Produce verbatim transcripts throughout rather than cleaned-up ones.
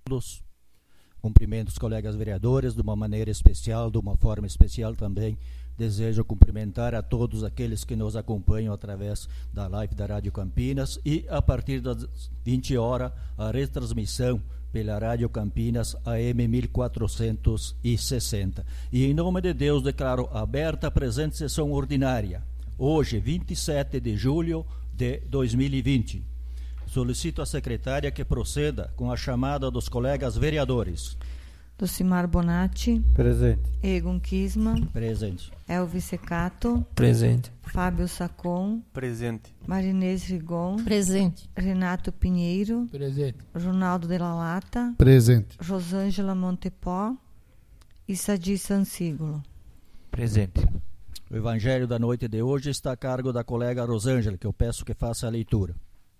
todos. Cumprimento os colegas vereadores de uma maneira especial, de uma forma especial também. Desejo cumprimentar a todos aqueles que nos acompanham através da live da Rádio Campinas e, a partir das vinte horas, a retransmissão pela Rádio Campinas A M mil quatrocentos e sessenta. E, em nome de Deus, declaro aberta a presente sessão ordinária, hoje, vinte e sete de julho de dois mil e vinte. Solicito à secretária que proceda com a chamada dos colegas vereadores. Docimar Bonatti. Presente. Egon Kisman. Presente. Elvis Secato. Presente. Fábio Sacon. Presente. Marinês Rigon. Presente. Renato Pinheiro. Presente. Ronaldo de la Lata. Presente. Rosângela Montepó. E Sadi Sansigolo. Presente. O evangelho da noite de hoje está a cargo da colega Rosângela, que eu peço que faça a leitura.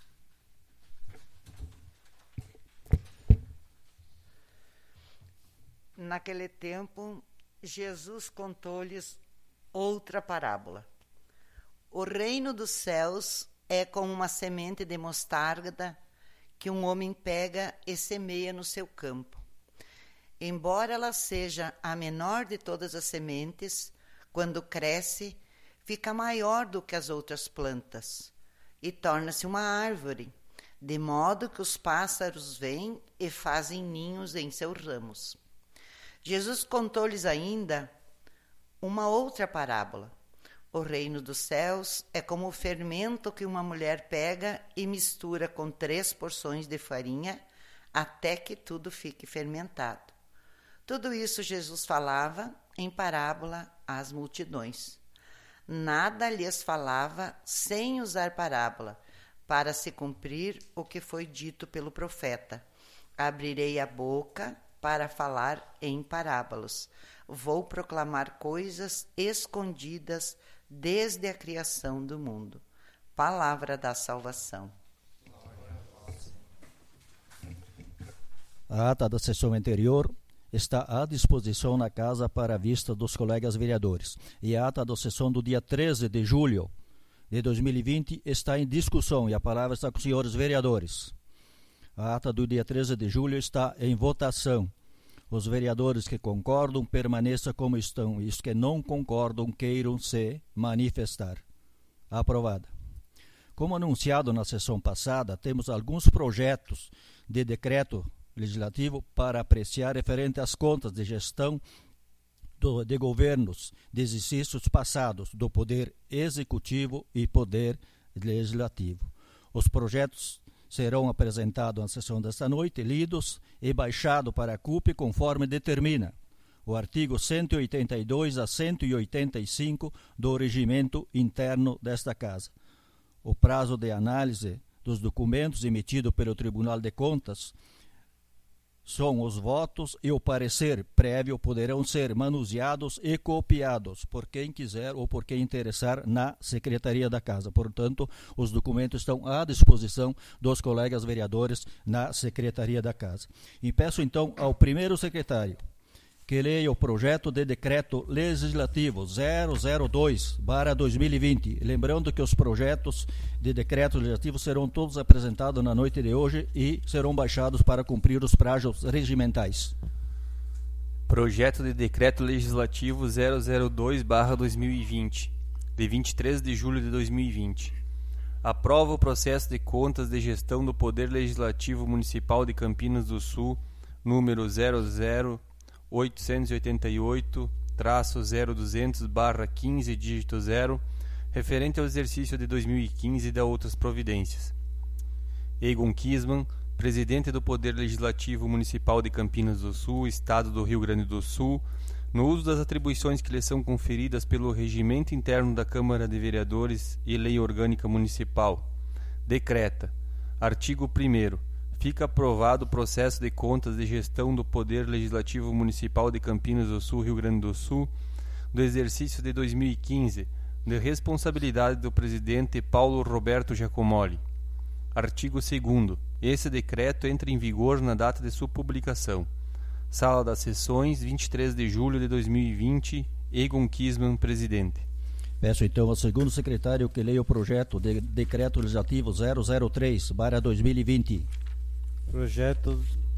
Naquele tempo, Jesus contou-lhes outra parábola. O reino dos céus é como uma semente de mostarda que um homem pega e semeia no seu campo. Embora ela seja a menor de todas as sementes, quando cresce, fica maior do que as outras plantas e torna-se uma árvore, de modo que os pássaros vêm e fazem ninhos em seus ramos. Jesus contou-lhes ainda uma outra parábola. O reino dos céus é como o fermento que uma mulher pega e mistura com três porções de farinha até que tudo fique fermentado. Tudo isso Jesus falava em parábola às multidões. Nada lhes falava sem usar parábola, para se cumprir o que foi dito pelo profeta. Abrirei a boca para falar em parábolas. Vou proclamar coisas escondidas desde a criação do mundo. Palavra da salvação. A ata da sessão anterior está à disposição na casa para a vista dos colegas vereadores. E a ata da sessão do dia treze de julho de dois mil e vinte está em discussão e a palavra está com os senhores vereadores. A ata do dia treze de julho está em votação. Os vereadores que concordam permaneçam como estão, e os que não concordam queiram se manifestar. Aprovada. Como anunciado na sessão passada, temos alguns projetos de decreto legislativo para apreciar referente às contas de gestão do, de governos de exercícios passados do Poder Executivo e Poder Legislativo. Os projetos serão apresentados na sessão desta noite, lidos e baixados para a C U P conforme determina o artigo cento e oitenta e dois a cento e oitenta e cinco do regimento interno desta Casa. O prazo de análise dos documentos emitido pelo Tribunal de Contas são os votos e o parecer prévio poderão ser manuseados e copiados por quem quiser ou por quem interessar na Secretaria da Casa. Portanto, os documentos estão à disposição dos colegas vereadores na Secretaria da Casa. E peço então ao primeiro secretário que leia o projeto de decreto legislativo zero zero dois barra dois mil e vinte. Lembrando que os projetos de decreto legislativo serão todos apresentados na noite de hoje e serão baixados para cumprir os prazos regimentais. Projeto de decreto legislativo zero zero dois barra dois mil e vinte, de vinte e três de julho de dois mil e vinte. Aprova o processo de contas de gestão do Poder Legislativo Municipal de Campinas do Sul, número zero zero oitocentos e oitenta e oito traço zero duzentos barra quinze dígito zero, referente ao exercício de dois mil e quinze e da outras providências. Egon Kisman, presidente do Poder Legislativo Municipal de Campinas do Sul, Estado do Rio Grande do Sul, no uso das atribuições que lhe são conferidas pelo Regimento Interno da Câmara de Vereadores e Lei Orgânica Municipal, decreta, artigo primeiro, fica aprovado o processo de contas de gestão do Poder Legislativo Municipal de Campinas do Sul, Rio Grande do Sul, do exercício de dois mil e quinze, de responsabilidade do presidente Paulo Roberto Giacomoli. Artigo segundo. Esse decreto entra em vigor na data de sua publicação. Sala das Sessões, vinte e três de julho de dois mil e vinte, Egon Kisman, presidente. Peço então ao segundo secretário que leia o projeto de decreto legislativo zero zero três barra dois mil e vinte. Projeto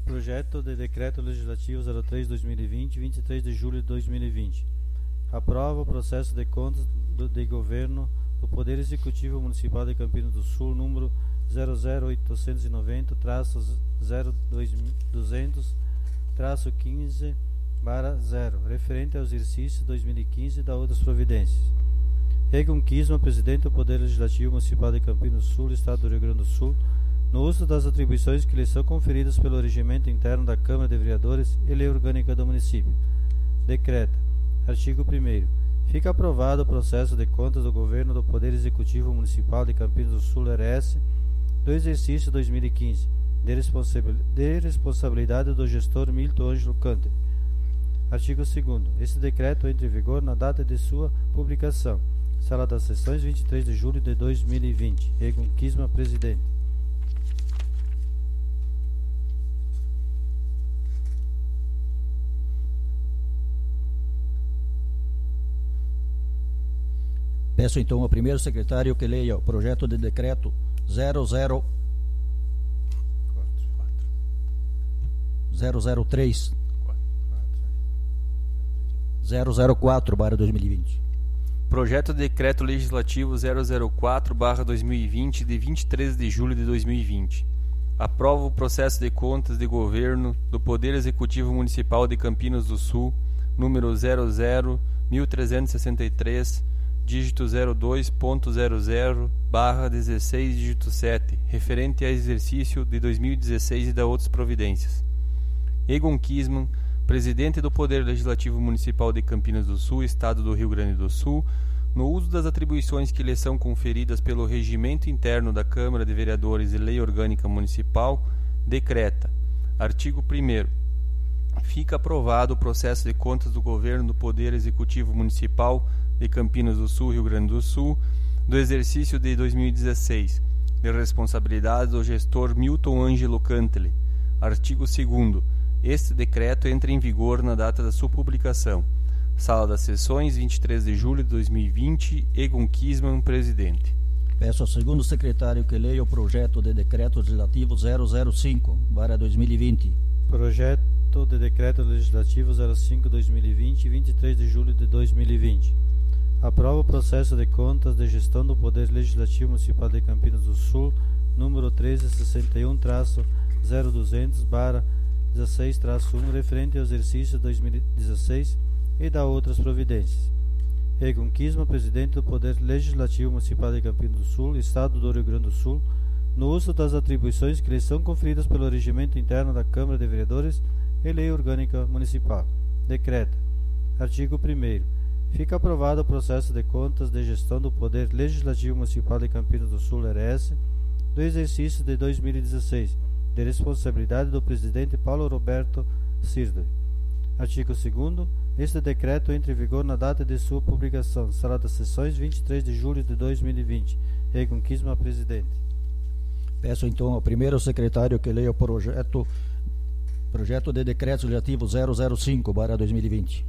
Projeto de Decreto Legislativo zero três barra dois mil e vinte, vinte e três de julho de dois mil e vinte. Aprova o processo de contas do, de governo do Poder Executivo Municipal de Campinas do Sul, número zero zero oitocentos e noventa traço zero dois duzentos traço quinze barra zero, referente ao exercício dois mil e quinze e da outras providências. Egon Kisman, presidente do Poder Legislativo Municipal de Campinas do Sul, Estado do Rio Grande do Sul, no uso das atribuições que lhe são conferidas pelo regimento interno da Câmara de Vereadores e lei orgânica do município. Decreta. Artigo primeiro. Fica aprovado o processo de contas do governo do Poder Executivo Municipal de Campinas do Sul, R S, do exercício dois mil e quinze, de, responsabil de responsabilidade do gestor Milton Ângelo Canter. Artigo segundo. Este decreto entra em vigor na data de sua publicação. Sala das Sessões, vinte e três de julho de dois mil e vinte. Egon Kisman, presidente. Peço então ao primeiro secretário que leia o projeto de decreto zero zero três zero zero quatro barra dois mil e vinte. Projeto de Decreto Legislativo zero zero quatro barra dois mil e vinte, de vinte e três de julho de dois mil e vinte. Aprova o processo de contas de governo do Poder Executivo Municipal de Campinas do Sul, número zero zero mil trezentos e sessenta e três, dígito zero dois ponto zero zero barra dezesseis, dígito sete, referente a exercício de dois mil e dezesseis e da outras providências. Egon Kisman, presidente do Poder Legislativo Municipal de Campinas do Sul, Estado do Rio Grande do Sul, no uso das atribuições que lhe são conferidas pelo regimento interno da Câmara de Vereadores e lei orgânica municipal, decreta. Artigo primeiro. Fica aprovado o processo de contas do governo do Poder Executivo Municipal de Campinas do Sul, Rio Grande do Sul, do exercício de dois mil e dezesseis, de responsabilidade do gestor Milton Ângelo Cantle. Artigo segundo. Este decreto entra em vigor na data da sua publicação. Sala das Sessões, vinte e três de julho de dois mil e vinte. Egon Kisman, presidente. Peço ao segundo secretário que leia o projeto de decreto legislativo zero zero cinco barra dois mil e vinte. Projeto de Decreto Legislativo zero cinco barra dois mil e vinte, vinte e três de julho de dois mil e vinte. Aprova o processo de contas de gestão do Poder Legislativo Municipal de Campinas do Sul, número treze sessenta e um traço zero duzentos barra dezesseis traço um, referente ao exercício dois mil e dezesseis e da outras providências. Egon Kisman, presidente do Poder Legislativo Municipal de Campinas do Sul, Estado do Rio Grande do Sul, no uso das atribuições que lhe são conferidas pelo regimento interno da Câmara de Vereadores e lei orgânica municipal. Decreta. Artigo primeiro. Fica aprovado o processo de contas de gestão do Poder Legislativo Municipal de Campinas do Sul, R S, do exercício de dois mil e dezesseis, de responsabilidade do presidente Paulo Roberto Sirdley. Artigo segundo. Este decreto entra em vigor na data de sua publicação. Sala das Sessões, vinte e três de julho de dois mil e vinte. Egon Kisman, presidente. Peço então ao primeiro secretário que leia o projeto projeto de decreto legislativo zero zero cinco barra dois mil e vinte.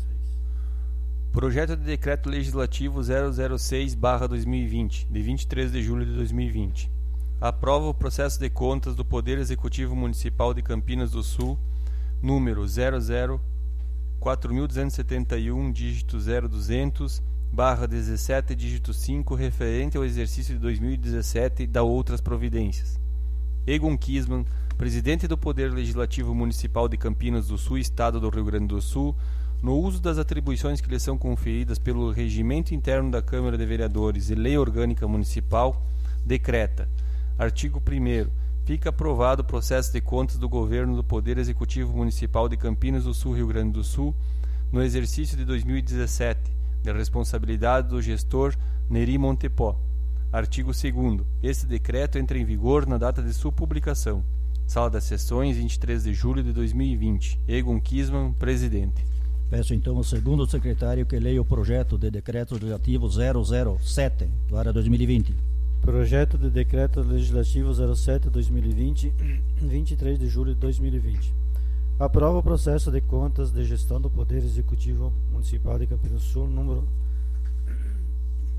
Projeto de Decreto Legislativo zero zero seis barra dois mil e vinte, de vinte e três de julho de dois mil e vinte. Aprova o processo de contas do Poder Executivo Municipal de Campinas do Sul, número zero zero quatro mil duzentos e setenta e um, dígito zero duzentos, barra dezessete, dígito cinco, referente ao exercício de dois mil e dezessete e da outras providências. Egon Kisman, presidente do Poder Legislativo Municipal de Campinas do Sul, Estado do Rio Grande do Sul, no uso das atribuições que lhe são conferidas pelo regimento interno da Câmara de Vereadores e lei orgânica municipal, decreta. Artigo primeiro. Fica aprovado o processo de contas do governo do Poder Executivo Municipal de Campinas do Sul, Rio Grande do Sul, no exercício de dois mil e dezessete, de responsabilidade do gestor Neri Montepó. Artigo segundo. Este decreto entra em vigor na data de sua publicação. Sala das Sessões, vinte e três de julho de dois mil e vinte. Egon Kisman, presidente. Peço então ao segundo secretário que leia o projeto de decreto legislativo zero zero sete barra dois mil e vinte. Projeto de Decreto Legislativo zero sete barra dois mil e vinte, vinte e três de julho de dois mil e vinte. Aprova o processo de contas de gestão do Poder Executivo Municipal de Campinas do Sul, número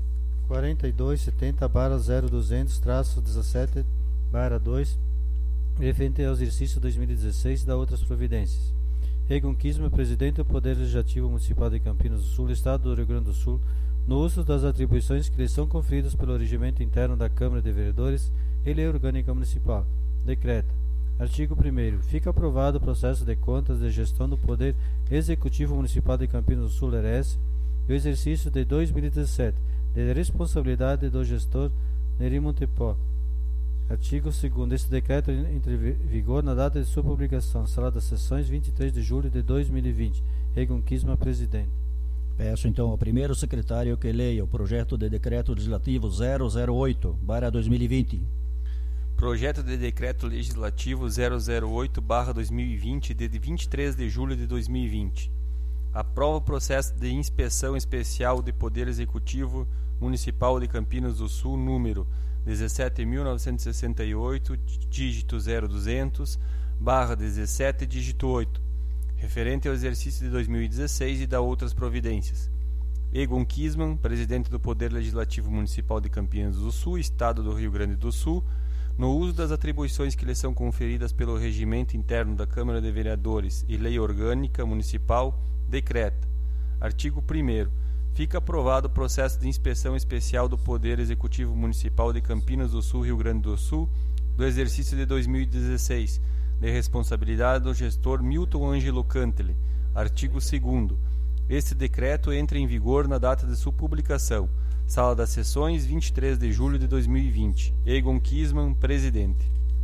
quarenta e dois setenta barra zero duzentos traço dezessete barra dois, referente ao exercício dois mil e dezesseis e da outras providências. Egon Kisma, presidente do Poder Legislativo Municipal de Campinas do Sul, Estado do Rio Grande do Sul, no uso das atribuições que lhe são conferidas pelo regimento interno da Câmara de Vereadores e Lei Orgânica Municipal. Decreta. Artigo primeiro. Fica aprovado o processo de contas de gestão do Poder Executivo Municipal de Campinas do Sul, R S, e o exercício de dois mil e dezessete, de responsabilidade do gestor Neri Montepó. Artigo segundo. Este decreto entra em vigor na data de sua publicação. Sala das Sessões, vinte e três de julho de dois mil e vinte. Egon Kisma, presidente. Peço então ao primeiro secretário que leia o projeto de decreto legislativo zero zero oito barra dois mil e vinte. Projeto de Decreto Legislativo zero zero oito barra dois mil e vinte, de vinte e três de julho de dois mil e vinte. Aprova o processo de inspeção especial de Poder Executivo Municipal de Campinas do Sul, número dezessete mil novecentos e sessenta e oito, dígito zero duzentos, barra dezessete, dígito oito, referente ao exercício de dois mil e dezesseis e da outras providências. Egon Kisman, presidente do Poder Legislativo Municipal de Campinas do Sul, Estado do Rio Grande do Sul, no uso das atribuições que lhe são conferidas pelo regimento interno da Câmara de Vereadores e Lei Orgânica Municipal, decreta. Artigo primeiro. Fica aprovado o processo de inspeção especial do Poder Executivo Municipal de Campinas do Sul, Rio Grande do Sul, do exercício de dois mil e dezesseis, de responsabilidade do gestor Milton Ângelo Cantele. Artigo segundo. Este decreto entra em vigor na data de sua publicação. Sala das Sessões, vinte e três de julho de dois mil e vinte. Egon Kisman, presidente.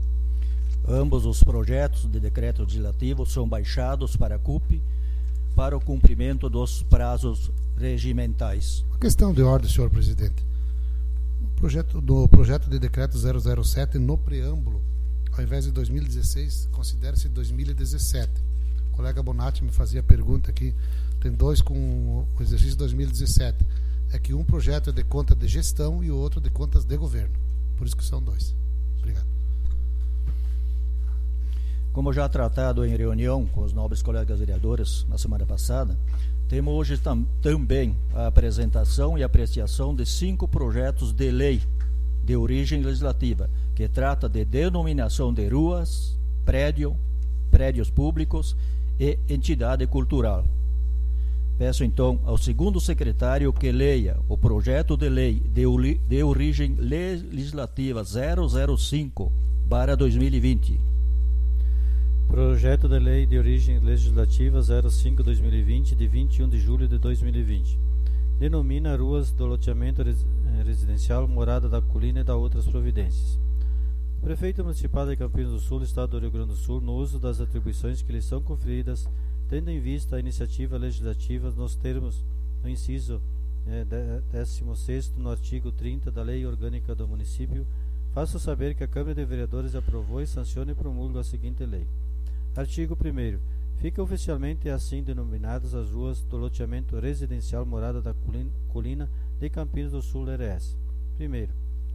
Ambos os projetos de decreto legislativo são baixados para a C U P para o cumprimento dos prazos regimentais. Uma questão de ordem, senhor presidente. No projeto, do projeto de decreto zero zero sete, no preâmbulo, ao invés de dois mil e dezesseis, considera-se dois mil e dezessete. O colega Bonatti me fazia a pergunta aqui, tem dois com o exercício de dois mil e dezessete. É que um projeto é de conta de gestão e o outro de contas de governo. Por isso que são dois. Obrigado. Como já tratado em reunião com os nobres colegas vereadores na semana passada, temos hoje tam, também a apresentação e apreciação de cinco projetos de lei de origem legislativa, que trata de denominação de ruas, prédio, prédios públicos e entidade cultural. Peço então ao segundo secretário que leia o projeto de lei de, de origem legislativa zero zero cinco barra dois mil e vinte. Projeto de Lei de Origem Legislativa zero cinco barra dois mil e vinte, de vinte e um de julho de dois mil e vinte. Denomina ruas do loteamento residencial Morada da Colina e da outras providências. O Prefeito Municipal de Campinas do Sul, Estado do Rio Grande do Sul, no uso das atribuições que lhe são conferidas, tendo em vista a iniciativa legislativa nos termos do inciso eh, décimo sexto no artigo trinta da Lei Orgânica do Município, faço saber que a Câmara de Vereadores aprovou e sanciona e promulga a seguinte lei. Artigo primeiro. Fica oficialmente assim denominadas as ruas do loteamento residencial Morada da Colina de Campinas do Sul, R S. Primeiro.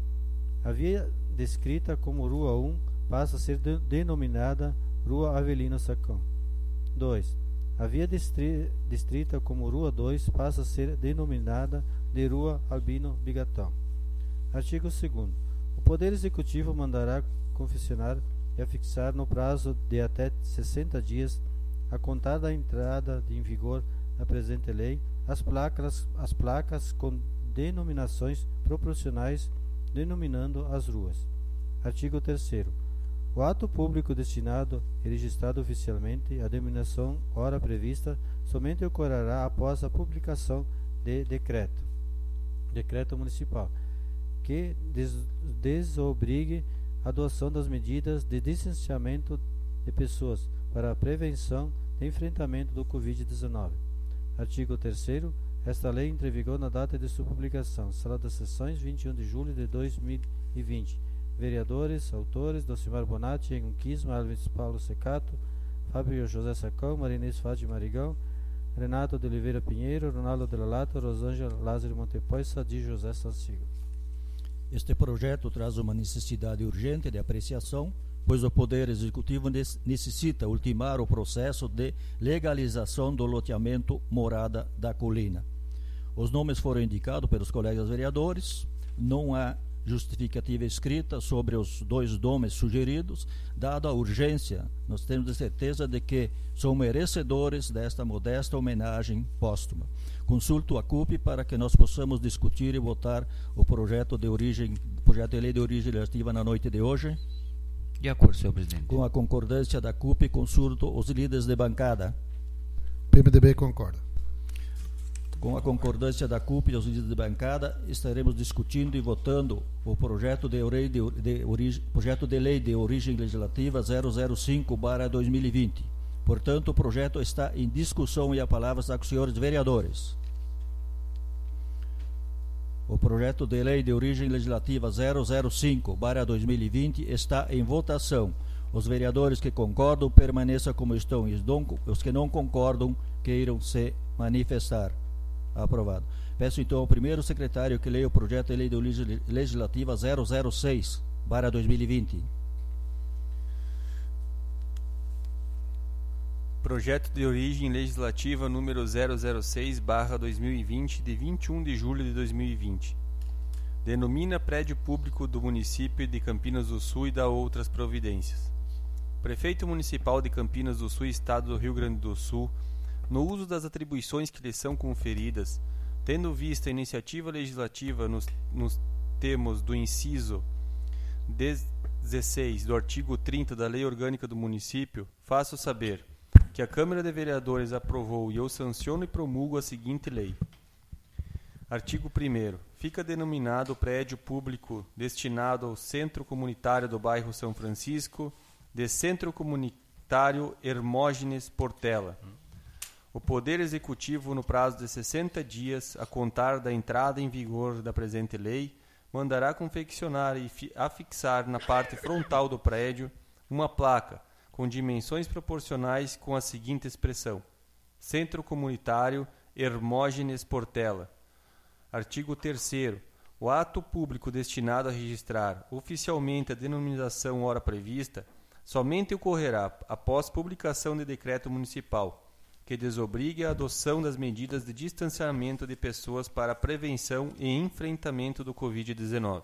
A via descrita como Rua um passa a ser de denominada Rua Avelino Sacão. dois. A via distrita como Rua dois passa a ser denominada de Rua Albino Bigatão. Artigo segundo. O Poder Executivo mandará confeccionar e afixar no prazo de até sessenta dias, a contar da entrada em vigor da presente lei, as placas, as placas com denominações proporcionais denominando as ruas. Artigo terceiro. O ato público destinado e registrado oficialmente, a denominação hora prevista, somente ocorrerá após a publicação de decreto, decreto municipal, que des desobrigue a adoção das medidas de distanciamento de pessoas para a prevenção e enfrentamento do covid dezenove. Artigo terceiro. Esta lei entra em vigor na data de sua publicação. Sala das Sessões, vinte e um de julho de dois mil e vinte. Vereadores, autores, Docimar Bonatti, Egon Kisma, Alves Paulo Secato, Fábio José Sacão, Marinês Fadi Marigão, Renato de Oliveira Pinheiro, Ronaldo de la Lata, Rosângela Lázaro Montepó e Sadi José Sancigo. Este projeto traz uma necessidade urgente de apreciação, pois o Poder Executivo necessita ultimar o processo de legalização do loteamento Morada da Colina. Os nomes foram indicados pelos colegas vereadores, não há justificativa escrita sobre os dois nomes sugeridos, dada a urgência. Nós temos a certeza de que são merecedores desta modesta homenagem póstuma. Consulto a C U P para que nós possamos discutir e votar o projeto de origem, projeto de lei de origem legislativa na noite de hoje. De acordo, senhor presidente. Com a concordância da C U P, consulto os líderes de bancada. P M D B concorda. Com a concordância da C U P e os líderes de bancada, estaremos discutindo e votando o projeto de, orei, de, de, origem, projeto de lei de origem legislativa zero zero cinco barra dois mil e vinte. Portanto, o projeto está em discussão e a palavra está com os senhores vereadores. O projeto de lei de origem legislativa zero zero cinco barra dois mil e vinte está em votação. Os vereadores que concordam permaneçam como estão, e os que não concordam queiram se manifestar. Aprovado. Peço então ao primeiro secretário que leia o projeto de lei de origem legislativa zero zero seis barra dois mil e vinte. Projeto de origem legislativa número zero zero seis barra dois mil e vinte, de vinte e um de julho de dois mil e vinte. Denomina prédio público do município de Campinas do Sul e dá outras providências. Prefeito Municipal de Campinas do Sul, Estado do Rio Grande do Sul, no uso das atribuições que lhe são conferidas, tendo vista a iniciativa legislativa nos, nos termos do inciso dezesseis do artigo trinta da Lei Orgânica do Município, faço saber que a Câmara de Vereadores aprovou e eu sanciono e promulgo a seguinte lei. Artigo primeiro. Fica denominado prédio público destinado ao Centro Comunitário do bairro São Francisco, de Centro Comunitário Hermógenes Portela. O Poder Executivo, no prazo de sessenta dias, a contar da entrada em vigor da presente lei, mandará confeccionar e afixar na parte frontal do prédio uma placa com dimensões proporcionais com a seguinte expressão: Centro Comunitário Hermógenes Portela. Artigo terceiro. O ato público destinado a registrar oficialmente a denominação hora prevista somente ocorrerá após publicação de decreto municipal, que desobrigue a adoção das medidas de distanciamento de pessoas para a prevenção e enfrentamento do covid dezenove.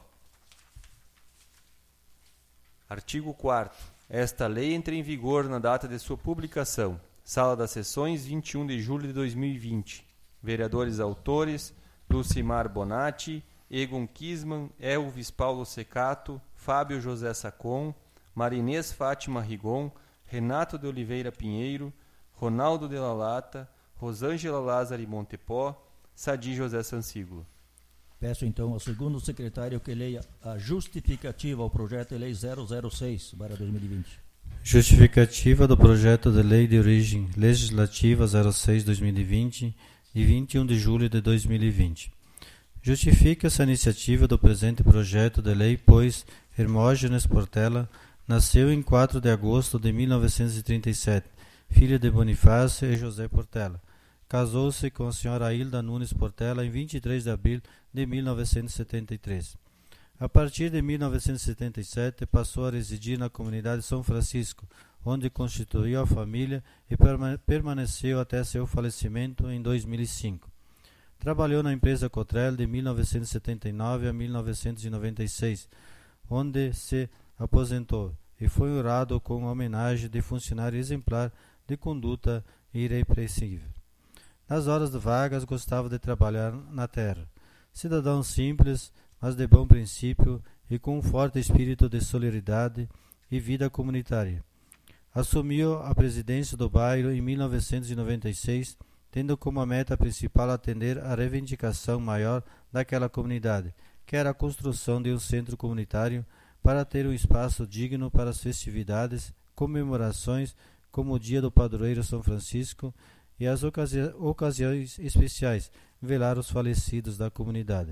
Artigo quarto. Esta lei entra em vigor na data de sua publicação. Sala das Sessões, vinte e um de julho de dois mil e vinte. Vereadores autores: Lucimar Bonatti, Egon Kisman, Elvis Paulo Secato, Fábio José Sacon, Marinês Fátima Rigon, Renato de Oliveira Pinheiro, Ronaldo de la Lata, Rosângela Lázari Montepó, Sadi José Sansígulo. Peço então ao segundo secretário que leia a justificativa ao projeto de lei zero zero seis barra dois mil e vinte. Justificativa do projeto de lei de origem legislativa zero seis barra dois mil e vinte, de vinte e um de julho de dois mil e vinte. Justifica-se a iniciativa do presente projeto de lei, pois Hermógenes Portela nasceu em quatro de agosto de mil novecentos e trinta e sete, filho de Bonifácio e José Portela. Casou-se com a senhora Hilda Nunes Portela em vinte e três de abril de mil novecentos e setenta e três. A partir de mil novecentos e setenta e sete, passou a residir na comunidade São Francisco, onde constituiu a família e permaneceu até seu falecimento em dois mil e cinco. Trabalhou na empresa Cotrel de mil novecentos e setenta e nove a mil novecentos e noventa e seis, onde se aposentou e foi honrado com a homenagem de funcionário exemplar de conduta irrepreensível. Nas horas vagas gostava de trabalhar na terra. Cidadão simples, mas de bom princípio e com um forte espírito de solidariedade e vida comunitária. Assumiu a presidência do bairro em mil novecentos e noventa e seis, tendo como meta principal atender à reivindicação maior daquela comunidade, que era a construção de um centro comunitário para ter um espaço digno para as festividades, comemorações como o Dia do Padroeiro São Francisco e as ocasi- ocasiões especiais, velar os falecidos da comunidade.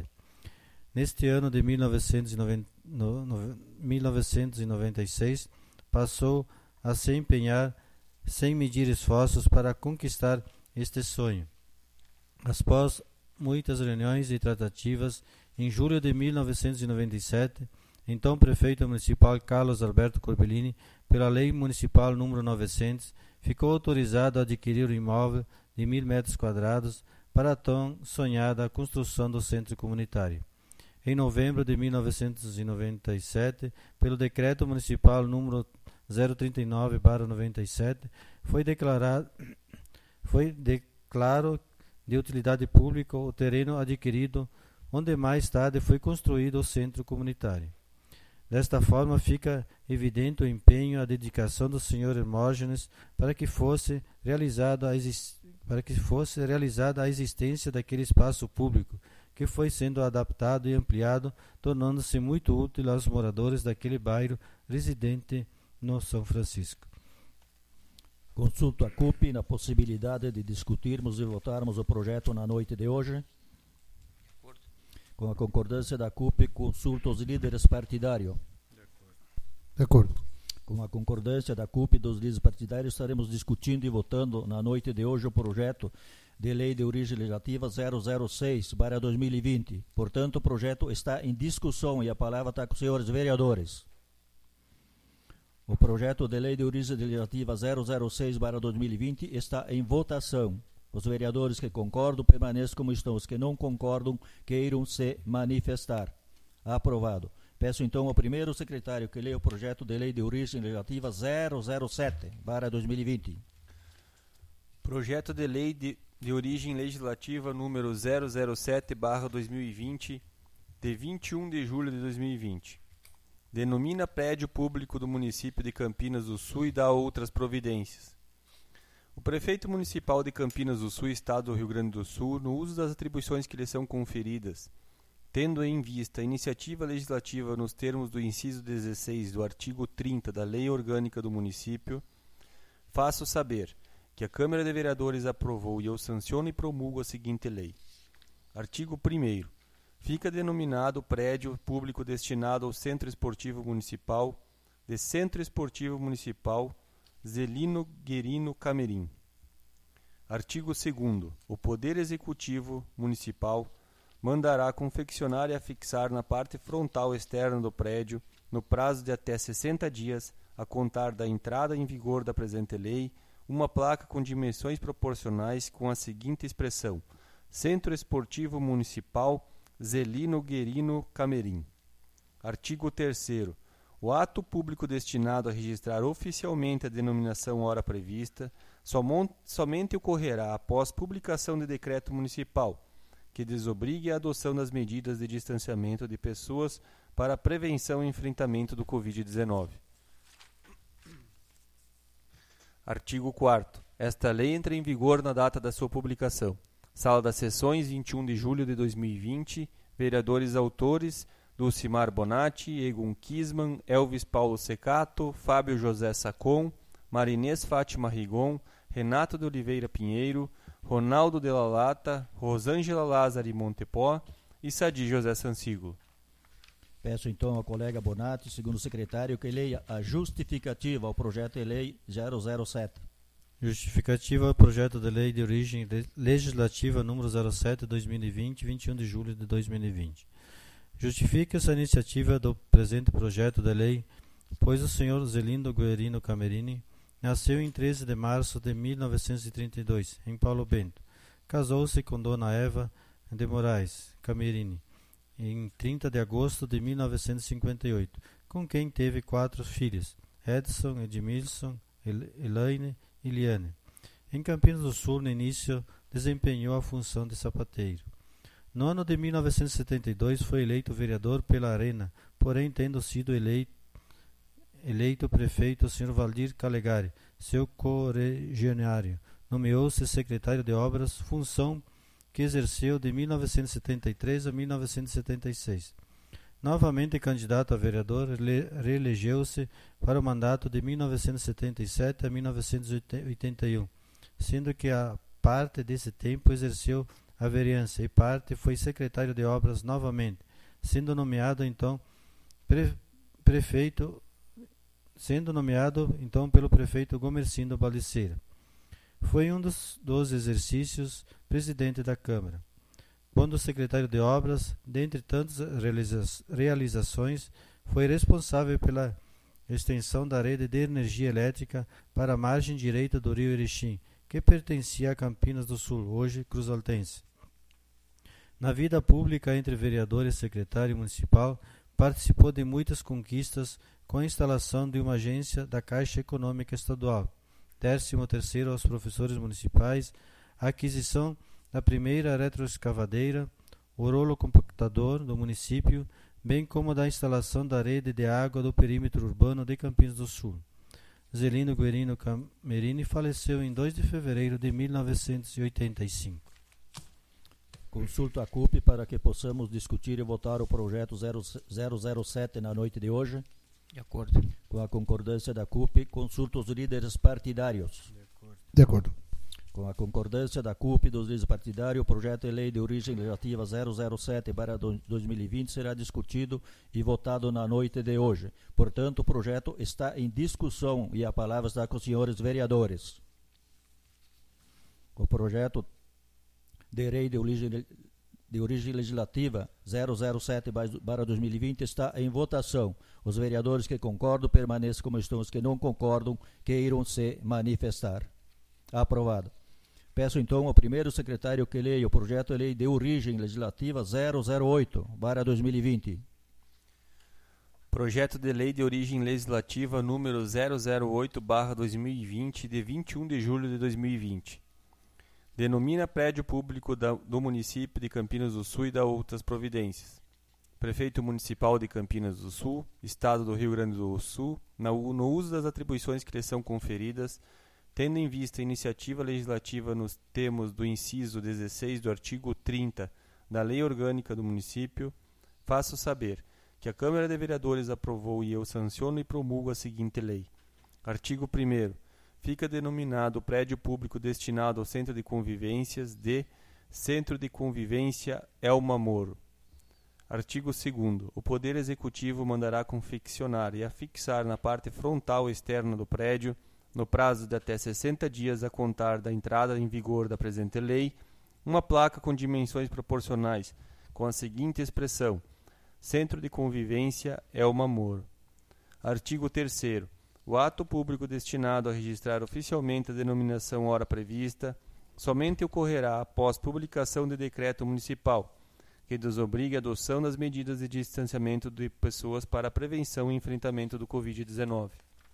Neste ano de mil novecentos e noventa, no, no, mil novecentos e noventa e seis, passou a se empenhar sem medir esforços para conquistar este sonho. Após muitas reuniões e tratativas, em julho de mil novecentos e noventa e sete, então prefeito municipal Carlos Alberto Corbellini, pela lei municipal número novecentos, ficou autorizado a adquirir o imóvel de mil metros quadrados para a tão sonhada construção do centro comunitário. em novembro de mil novecentos e noventa e sete, pelo Decreto Municipal número zero trinta e nove barra noventa e sete, foi declarado foi declaro de utilidade pública o terreno adquirido, onde mais tarde foi construído o centro comunitário. Desta forma, fica evidente o empenho e a dedicação do senhor Hermógenes para que fosse realizada a exist... para que fosse realizada a existência daquele espaço público, que foi sendo adaptado e ampliado, tornando-se muito útil aos moradores daquele bairro residente no São Francisco. Consulto a C U P na possibilidade de discutirmos e votarmos o projeto na noite de hoje. Com a concordância da C U P, consulto os líderes partidários. De acordo. Com a concordância da C U P e dos líderes partidários, estaremos discutindo e votando na noite de hoje o projeto de lei de origem legislativa zero zero seis barra dois mil e vinte. Portanto, o projeto está em discussão e a palavra está com os senhores vereadores. O projeto de lei de origem legislativa zero zero seis barra dois mil e vinte está em votação. Os vereadores que concordam permaneçam como estão. Os que não concordam queiram se manifestar. Aprovado. Peço então ao primeiro secretário que leia o projeto de lei de origem legislativa zero zero sete barra dois mil e vinte. Projeto de lei de, de origem legislativa número zero zero sete barra dois mil e vinte, de vinte e um de julho de dois mil e vinte. Denomina prédio público do município de Campinas do Sul e dá outras providências. O prefeito municipal de Campinas do Sul, Estado do Rio Grande do Sul, no uso das atribuições que lhe são conferidas, tendo em vista a iniciativa legislativa nos termos do inciso dezesseis do artigo trinta da Lei Orgânica do Município, faço saber que a Câmara de Vereadores aprovou e eu sanciono e promulgo a seguinte lei. Artigo primeiro. Fica denominado prédio público destinado ao Centro Esportivo Municipal de Centro Esportivo Municipal Zelino Guerino Camerim. Artigo segundo. O Poder Executivo Municipal mandará confeccionar e afixar na parte frontal externa do prédio, no prazo de até sessenta dias, a contar da entrada em vigor da presente lei, uma placa com dimensões proporcionais com a seguinte expressão: Centro Esportivo Municipal Zelino Guerino Camerim. Artigo terceiro. O ato público destinado a registrar oficialmente a denominação hora prevista somente ocorrerá após publicação de decreto municipal, que desobrigue a adoção das medidas de distanciamento de pessoas para a prevenção e enfrentamento do covid dezenove. Artigo quarto. Esta lei entra em vigor na data da sua publicação. Sala das Sessões, vinte e um de julho de dois mil e vinte. Vereadores autores: Dulcimar Bonatti, Egon Kisman, Elvis Paulo Secato, Fábio José Sacon, Marinês Fátima Rigon, Renato de Oliveira Pinheiro, Ronaldo de la Lata, Rosângela Lázari Montepó e Sadi José Sansígulo. Peço então ao colega Bonatti, segundo secretário, que leia a justificativa ao projeto de lei zero zero sete. Justificativa ao projeto de lei de origem legislativa número zero sete barra dois mil e vinte, vinte e um de julho de dois mil e vinte. Justifica-se a iniciativa do presente projeto de lei, pois o senhor Zelindo Guerino Camerini nasceu em treze de março de mil novecentos e trinta e dois, em Paulo Bento. Casou-se com dona Eva de Moraes Camerini em trinta de agosto de mil novecentos e cinquenta e oito, com quem teve quatro filhos: Edson, Edmilson, Elaine e Liane. Em Campinas do Sul, no início, desempenhou a função de sapateiro. No ano de mil novecentos e setenta e dois foi eleito vereador pela Arena, porém tendo sido eleito, eleito prefeito o senhor Valdir Calegari, seu correligionário. Nomeou-se secretário de obras, função que exerceu de mil novecentos e setenta e três a mil novecentos e setenta e seis. Novamente candidato a vereador, reelegeu-se para o mandato de mil novecentos e setenta e sete a mil novecentos e oitenta e um, sendo que a parte desse tempo exerceu a vereança e parte foi secretário de obras novamente, sendo nomeado então pre, prefeito, sendo nomeado então pelo prefeito Gomercindo Baliceira. Foi um dos, dos exercícios presidente da Câmara. Quando secretário de obras, dentre tantas realiza realizações, foi responsável pela extensão da rede de energia elétrica para a margem direita do rio Erechim, que pertencia a Campinas do Sul, hoje Cruzaltense. Na vida pública entre vereador e secretário municipal, participou de muitas conquistas com a instalação de uma agência da Caixa Econômica Estadual, décimo terceiro aos professores municipais, a aquisição da primeira retroescavadeira, o rolo compactador do município, bem como da instalação da rede de água do perímetro urbano de Campinas do Sul. Zelino Guerino Camerini faleceu em dois de fevereiro de mil novecentos e oitenta e cinco. Consulto a C U P para que possamos discutir e votar o projeto zero zero sete na noite de hoje. De acordo. Com a concordância da C U P, consulto os líderes partidários. De acordo. Com a concordância da C U P e dos líderes partidários, o projeto de lei de origem legislativa zero zero sete barra dois mil e vinte será discutido e votado na noite de hoje. Portanto, o projeto está em discussão e a palavra está com os senhores vereadores. O projeto de lei de origem, de origem legislativa zero zero sete barra dois mil e vinte está em votação. Os vereadores que concordam permaneçam como estão, os que não concordam queiram se manifestar. Aprovado. Peço então ao primeiro secretário que leia o projeto de lei de origem legislativa zero zero oito barra dois mil e vinte. Projeto de lei de origem legislativa número zero zero oito barra dois mil e vinte, de vinte e um de julho de dois mil e vinte. Denomina prédio público da, do município de Campinas do Sul e dá outras providências. Prefeito Municipal de Campinas do Sul, Estado do Rio Grande do Sul, no, no uso das atribuições que lhe são conferidas, tendo em vista a iniciativa legislativa nos termos do inciso dezesseis do artigo trinta da Lei Orgânica do Município, faço saber que a Câmara de Vereadores aprovou e eu sanciono e promulgo a seguinte lei. Artigo primeiro. Fica denominado o prédio público destinado ao Centro de Convivências de Centro de Convivência Elma Moro. Artigo segundo. O Poder Executivo mandará confeccionar e afixar na parte frontal externa do prédio, no prazo de até sessenta dias a contar da entrada em vigor da presente lei, uma placa com dimensões proporcionais, com a seguinte expressão: Centro de Convivência Elma Moro. Artigo terceiro. O ato público destinado a registrar oficialmente a denominação hora prevista somente ocorrerá após publicação de decreto municipal, que desobrigue a adoção das medidas de distanciamento de pessoas para a prevenção e enfrentamento do covid dezenove.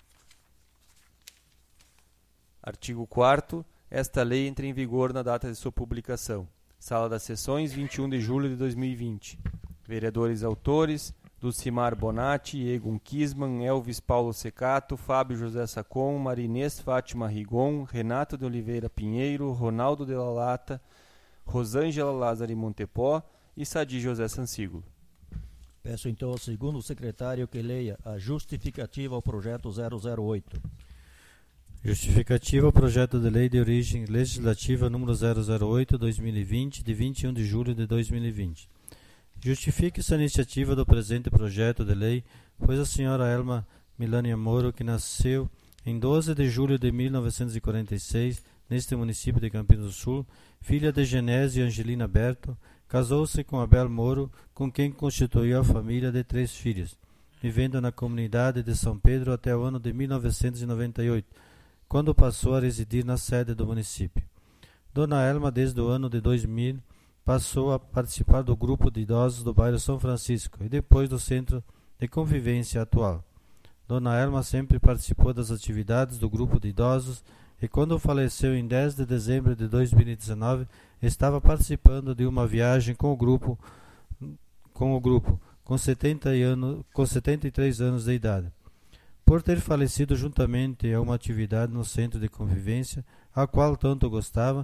Artigo quarto. Esta lei entra em vigor na data de sua publicação. Sala das Sessões, vinte e um de julho de dois mil e vinte. Vereadores autores: Dulcimar Bonatti, Egon Kisman, Elvis Paulo Secato, Fábio José Sacon, Marinês Fátima Rigon, Renato de Oliveira Pinheiro, Ronaldo de la Lata, Rosângela Lázari Montepó e Sadi José Sansígulo. Peço então ao segundo secretário que leia a justificativa ao projeto zero zero oito. Justificativa ao projeto de lei de origem legislativa número zero zero oito barra dois mil e vinte, de vinte e um de julho de dois mil e vinte. Justifique-se a iniciativa do presente projeto de lei, pois a senhora Elma Milânia Moro, que nasceu em doze de julho de mil novecentos e quarenta e seis, neste município de Campinas do Sul, filha de Genésio Angelina Berto, casou-se com Abel Moro, com quem constituiu a família de três filhos, vivendo na comunidade de São Pedro até o ano de mil novecentos e noventa e oito, quando passou a residir na sede do município. Dona Elma, desde o ano de dois mil, passou a participar do grupo de idosos do bairro São Francisco e depois do Centro de Convivência atual. Dona Elma sempre participou das atividades do grupo de idosos e, quando faleceu em dez de dezembro de dois mil e dezenove, estava participando de uma viagem com o grupo, com, o grupo, com, setenta anos, com setenta e três anos de idade. Por ter falecido juntamente a uma atividade no Centro de Convivência, a qual tanto gostava,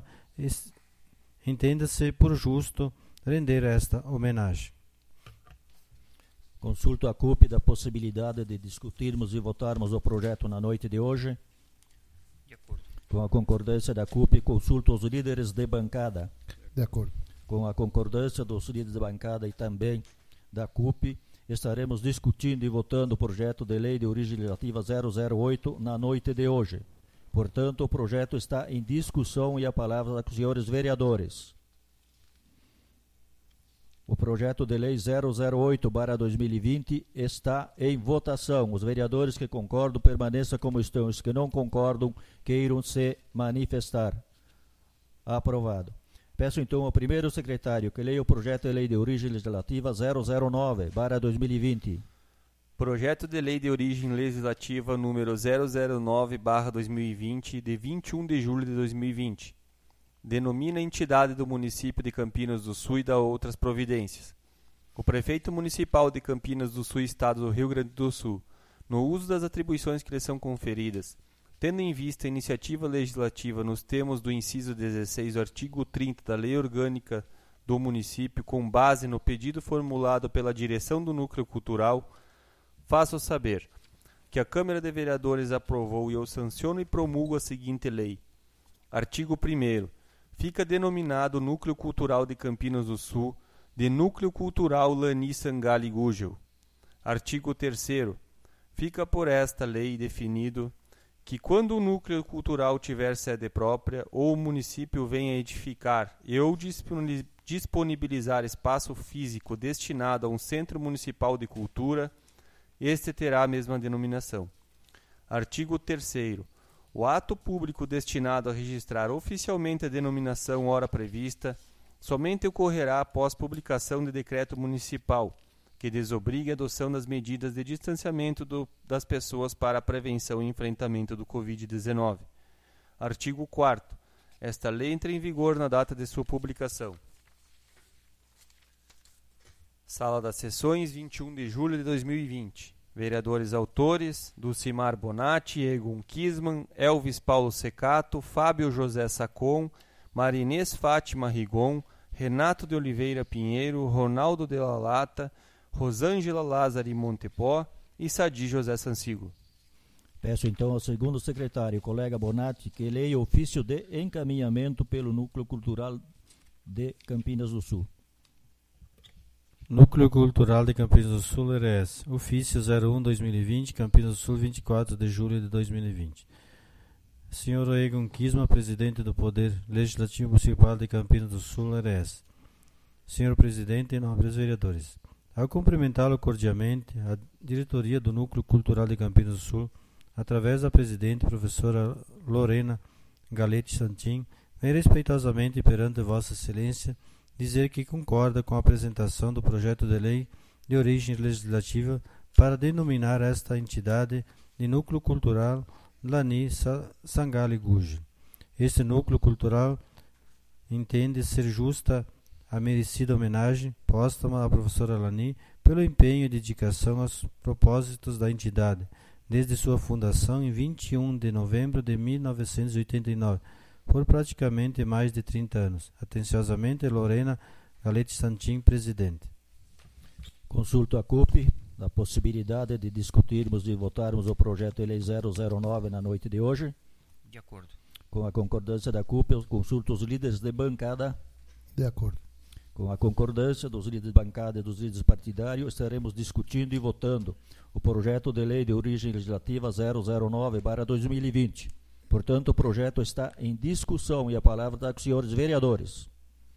entenda-se por justo render esta homenagem. Consulto a C U P da possibilidade de discutirmos e votarmos o projeto na noite de hoje. De acordo. Com a concordância da C U P, consulto os líderes de bancada. De acordo. Com a concordância dos líderes de bancada e também da C U P, estaremos discutindo e votando o projeto de lei de origem legislativa zero zero oito na noite de hoje. Portanto, o projeto está em discussão e a palavra com os senhores vereadores. O projeto de lei zero zero oito barra dois mil e vinte está em votação. Os vereadores que concordam permaneçam como estão. Os que não concordam queiram se manifestar. Aprovado. Peço então ao primeiro secretário que leia o projeto de lei de origem legislativa zero zero nove barra dois mil e vinte. Projeto de Lei de Origem Legislativa número zero zero nove barra dois mil e vinte, de vinte e um de julho de dois mil e vinte. Denomina a entidade do município de Campinas do Sul e dá outras providências. O prefeito municipal de Campinas do Sul, Estado do Rio Grande do Sul, no uso das atribuições que lhe são conferidas, tendo em vista a iniciativa legislativa nos termos do inciso dezesseis do artigo trinta da Lei Orgânica do município, com base no pedido formulado pela direção do Núcleo Cultural, faço saber que a Câmara de Vereadores aprovou e eu sanciono e promulgo a seguinte lei. Artigo primeiro. Fica denominado Núcleo Cultural de Campinas do Sul de Núcleo Cultural Lani Sangali Gugel. Artigo terceiro. Fica por esta lei definido que quando o núcleo cultural tiver sede própria ou o município venha edificar e ou disponibilizar espaço físico destinado a um centro municipal de cultura, este terá a mesma denominação. Artigo terceiro. O ato público destinado a registrar oficialmente a denominação hora prevista somente ocorrerá após publicação de decreto municipal, que desobrigue a adoção das medidas de distanciamento do, das pessoas para a prevenção e enfrentamento do covid dezenove. Artigo quarto. Esta lei entra em vigor na data de sua publicação. Sala das Sessões, vinte e um de julho de dois mil e vinte. Vereadores autores: Dulcimar Bonatti, Egon Kisman, Elvis Paulo Secato, Fábio José Sacon, Marinês Fátima Rigon, Renato de Oliveira Pinheiro, Ronaldo de la Lata, Rosângela Lázari Montepó e Sadi José Sansiglo. Peço então ao segundo secretário, colega Bonatti, que leia o ofício de encaminhamento pelo Núcleo Cultural de Campinas do Sul. Núcleo Cultural de Campinas do Sul, R S. Ofício zero um barra dois mil e vinte, Campinas do Sul, vinte e quatro de julho de dois mil e vinte. Senhor Egon Kisman, presidente do Poder Legislativo Municipal de Campinas do Sul, R S. Senhor presidente e nobres vereadores, ao cumprimentá-lo cordialmente, a diretoria do Núcleo Cultural de Campinas do Sul, através da presidente, professora Lorena Galete Santin, vem respeitosamente perante Vossa Excelência dizer que concorda com a apresentação do projeto de lei de origem legislativa para denominar esta entidade de Núcleo Cultural Lani Sangali Gugel. Este núcleo cultural entende ser justa a merecida homenagem póstuma à professora Lani pelo empenho e dedicação aos propósitos da entidade, desde sua fundação em vinte e um de novembro de mil novecentos e oitenta e nove, por praticamente mais de trinta anos. Atenciosamente, Lorena Galete Santin, presidente. Consulto a C U P da possibilidade de discutirmos e votarmos o projeto de lei zero zero nove na noite de hoje. De acordo. Com a concordância da C U P, eu consulto os líderes de bancada. De acordo. Com a concordância dos líderes de bancada e dos líderes partidários, estaremos discutindo e votando o projeto de lei de origem legislativa zero zero nove barra dois mil e vinte. Portanto, o projeto está em discussão e a palavra está com os senhores vereadores.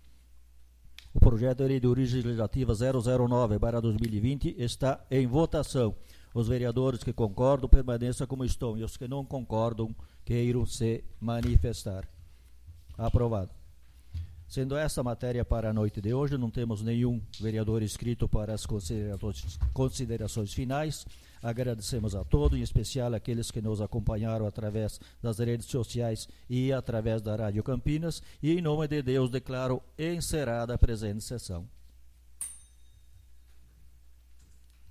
O projeto de lei de origem legislativa zero zero nove barra dois mil e vinte está em votação. Os vereadores que concordam permaneçam como estão e os que não concordam queiram se manifestar. Aprovado. Sendo essa matéria para a noite de hoje, não temos nenhum vereador inscrito para as considerações, considerações finais. Agradecemos a todos, em especial aqueles que nos acompanharam através das redes sociais e através da Rádio Campinas. E, em nome de Deus, declaro encerrada a presente sessão.